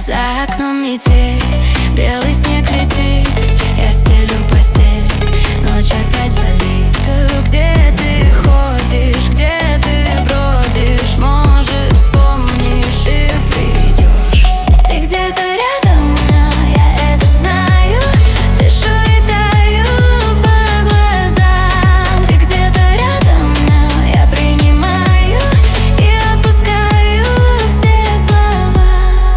За окном метель, белый снег летит. Я стелю постель, ночь опять болит. Где ты ходишь, где ты бродишь? Может, вспомнишь и придешь. Ты где-то рядом, но я это знаю. Дышу и таю по глазам. Ты где-то рядом, но я принимаю и отпускаю все слова.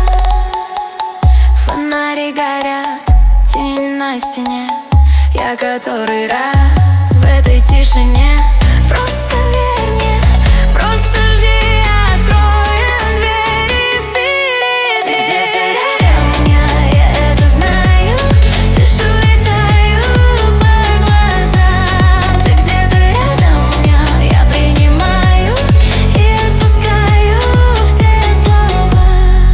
Фонари горят, тень на стене. Я который раз в этой тишине. Просто верь мне, просто жди, откроем двери впереди. Ты где-то рядом, я это знаю. Дышу и таю по глазам. Ты где-то рядом, я принимаю и отпускаю все слова.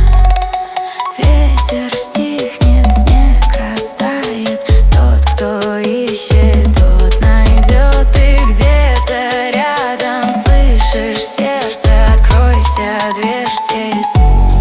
Ветер стихнет, снег растает. Тот, кто ищет, тот найдет. Ты где-то рядом, слышишь сердце, откройся, дверь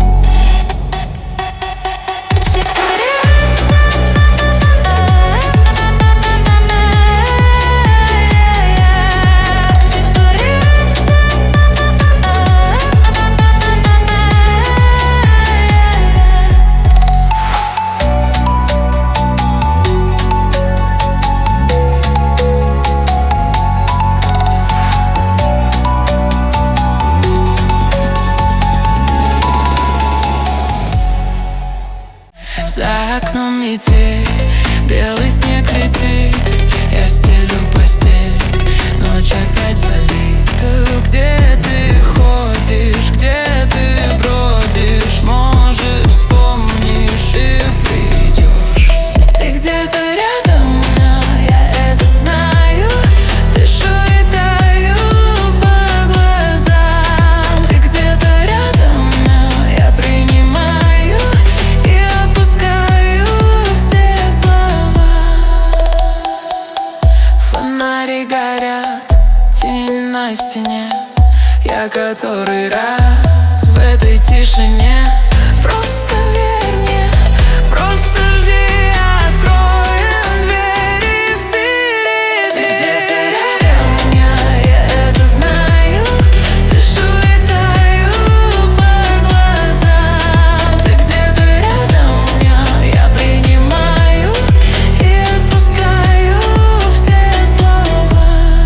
За окном метель, белый снег летит. Я стелю постель, ночь опять болит. Где ты ходишь, где ты бродишь? Может, вспомнишь и придешь. Ты где-то рядом, но я это знаю. Дышу и таю по глазам. Ты где-то рядом, но я принимаю и отпускаю все слова. Фонари горят, тень на стене. Я который раз в этой тишине. Просто верь мне, просто жди, откроем двери впереди. Ты где-то рядом, я это знаю. Дышу и таю по глазам. Ты где-то рядом, я принимаю и отпускаю все слова.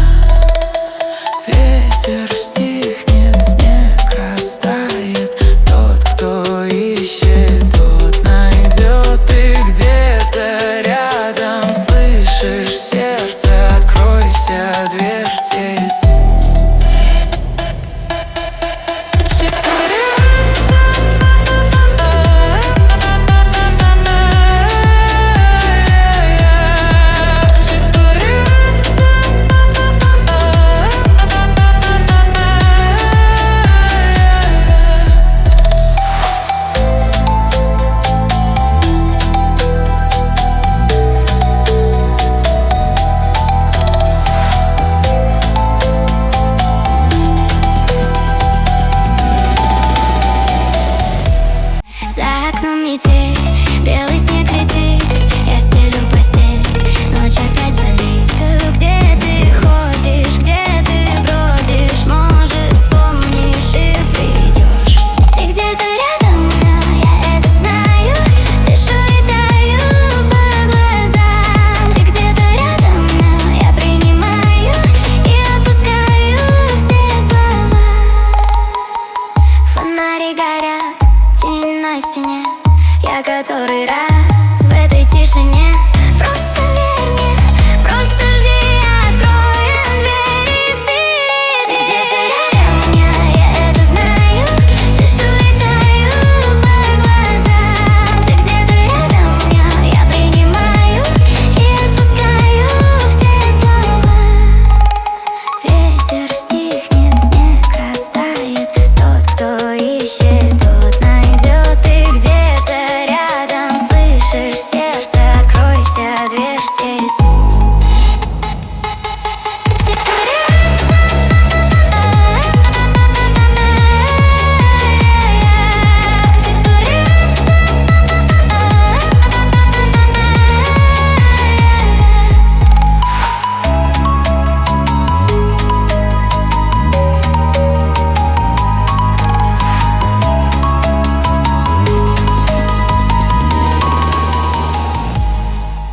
Ветер стихнет, снег растает. Тот, кто ищет, тот найдет. Ты где-то рядом, слышишь сердце, откройся, дверь здесь. За окном метель, белый снег летит. Я стелю постель, ночь опять болит. Где ты ходишь, где ты бродишь? Может, вспомнишь и придешь. Ты где-то рядом, но я это знаю. Дышу и таю по глазам. Ты где-то рядом, но я принимаю и отпускаю все слова. Фонари горят, тень на стене. Я который раз